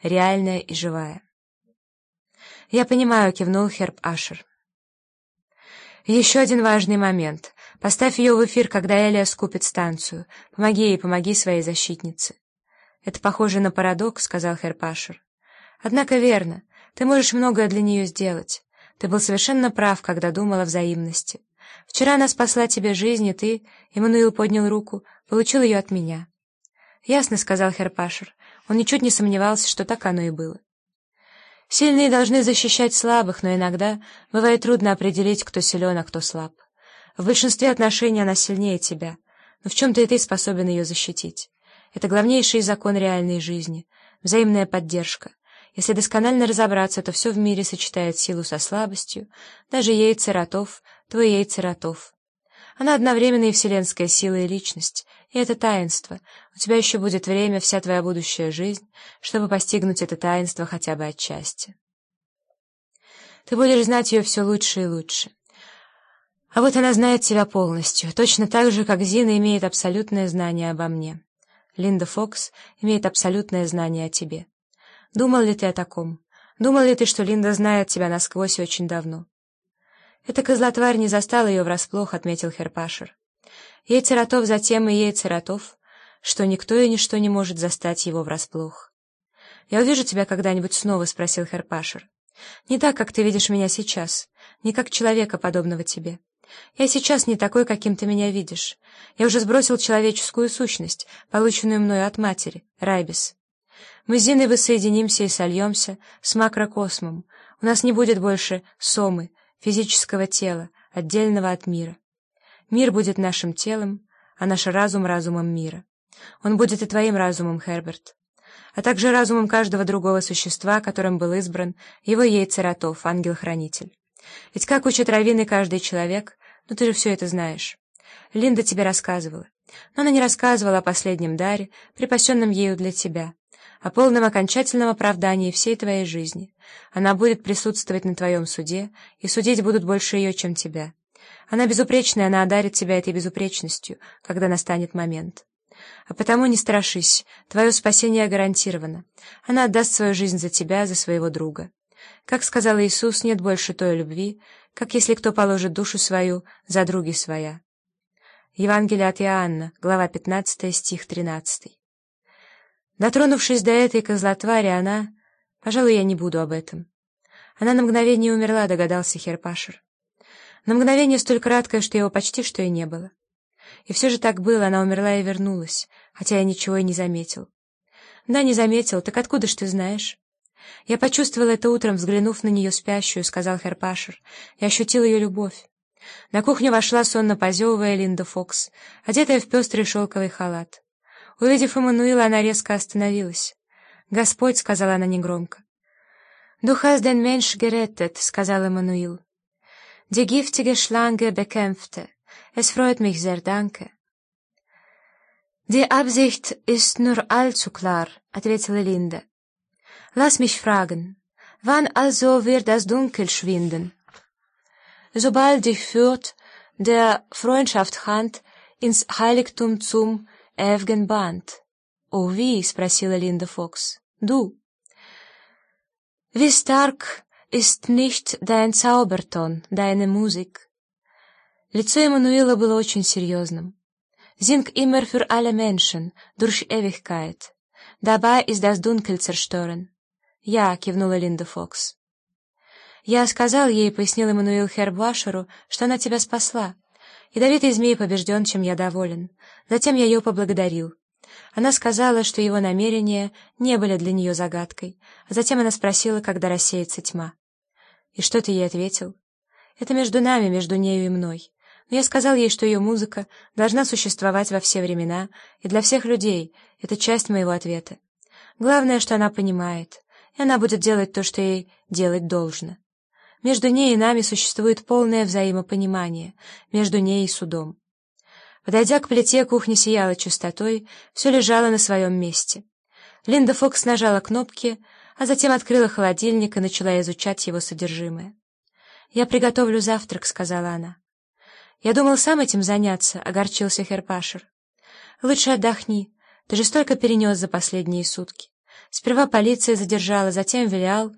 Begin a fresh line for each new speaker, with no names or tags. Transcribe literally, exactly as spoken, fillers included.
реальная и живая. «Я понимаю», — кивнул Херб Ашер. «Еще один важный момент. Поставь ее в эфир, когда Элиас купит станцию. Помоги ей, помоги своей защитнице». «Это похоже на парадокс», — сказал Херб Ашер. «Однако верно. Ты можешь многое для нее сделать. Ты был совершенно прав, когда думал о взаимности. Вчера она спасла тебе жизнь, и ты, — Эммануил поднял руку, — получил ее от меня». «Ясно», — сказал Херб Ашер. Он ничуть не сомневался, что так оно и было. «Сильные должны защищать слабых, но иногда бывает трудно определить, кто силен, а кто слаб. В большинстве отношений она сильнее тебя, но в чем-то и ты способен ее защитить. Это главнейший закон реальной жизни — взаимная поддержка. Если досконально разобраться, то все в мире сочетает силу со слабостью, даже яйцератов, твой яйцератов. Она одновременно и вселенская сила, и личность, и это таинство. У тебя еще будет время, вся твоя будущая жизнь, чтобы постигнуть это таинство хотя бы отчасти. Ты будешь знать ее все лучше и лучше. А вот она знает тебя полностью, точно так же, как Зина имеет абсолютное знание обо мне. Линда Фокс имеет абсолютное знание о тебе. Думал ли ты о таком? Думал ли ты, что Линда знает тебя насквозь и очень давно?» «Эта козлотварь не застала ее врасплох», — отметил Херб Ашер. «Яйцератов затем и яйцератов, что никто и ничто не может застать его врасплох». «Я увижу тебя когда-нибудь снова?» — спросил Херб Ашер. «Не так, как ты видишь меня сейчас, не как человека, подобного тебе. Я сейчас не такой, каким ты меня видишь. Я уже сбросил человеческую сущность, полученную мною от матери, Райбис. Мы с Зиной воссоединимся и сольемся с макрокосмом. У нас не будет больше сомы, физического тела, отдельного от мира. Мир будет нашим телом, а наш разум — разумом мира. Он будет и твоим разумом, Херберт, а также разумом каждого другого существа, которым был избран его яйцератов, ангел-хранитель. Ведь как учат раввины, каждый человек, ну ты же все это знаешь. Линда тебе рассказывала, но она не рассказывала о последнем даре, припасенном ею для тебя, о полном окончательном оправдании всей твоей жизни. Она будет присутствовать на твоем суде, и судить будут больше ее, чем тебя. Она безупречная, она одарит тебя этой безупречностью, когда настанет момент. А потому не страшись, твое спасение гарантировано. Она отдаст свою жизнь за тебя, за своего друга. Как сказал Иисус, нет больше той любви, как если кто положит душу свою за други своя. Евангелие от Иоанна, глава пятнадцатая, стих тринадцатый. Дотронувшись до этой козлотвари, она... Пожалуй, я не буду об этом. Она на мгновение умерла, догадался Херб Ашер. На мгновение столь краткое, что его почти что и не было. И все же так было, она умерла и вернулась, хотя я ничего и не заметил. Да, не заметил, так откуда ж ты знаешь? Я почувствовал это утром, взглянув на нее спящую, сказал Херб Ашер, и ощутил ее любовь. На кухню вошла, сонно позевывая, Линда Фокс, одетая в пестрый шелковый халат. Увидев Эммануила, она резко остановилась. «Господь», — сказала она негромко. «Du hast den Mensch gerettet», — сказал Эммануил. «Die giftige Schlange bekämpfte. Es freut mich sehr, danke». «Die Absicht ist nur allzu klar», — ответила Линда. «Lass mich fragen, wann also wird das Dunkel schwinden?» «Sobald dich führt der Freundschaftshand ins Heiligtum zum Эвген Банд. «О, ви?» — спросила Линда Фокс. «Ду». «Wie stark ist nicht dein Zauberton, deine Musik?» Лицо Эммануила было очень серьезным. «Sing immer für alle Menschen, durch Ewigkeit. Dabei ist das Dunkel zerstören». «Я», — кивнула Линда Фокс. «Я сказал ей», — пояснил Эммануил Хербу Ашеру, — «что она тебя спасла. Ядовитый змей побежден, чем я доволен. Затем я ее поблагодарил. Она сказала, что его намерения не были для нее загадкой, а затем она спросила, когда рассеется тьма. И что ты ей ответил? Это между нами, между нею и мной. Но я сказал ей, что ее музыка должна существовать во все времена и для всех людей. Это часть моего ответа. Главное, что она понимает, и она будет делать то, что ей делать должно. Между ней и нами существует полное взаимопонимание, между ней и судом. Подойдя к плите, кухня сияла чистотой, все лежало на своем месте. Линда Фокс нажала кнопки, а затем открыла холодильник и начала изучать его содержимое. «Я приготовлю завтрак», — сказала она. «Я думал сам этим заняться», — огорчился Херб Ашер. «Лучше отдохни. Ты же столько перенес за последние сутки. Сперва полиция задержала, затем Велиал,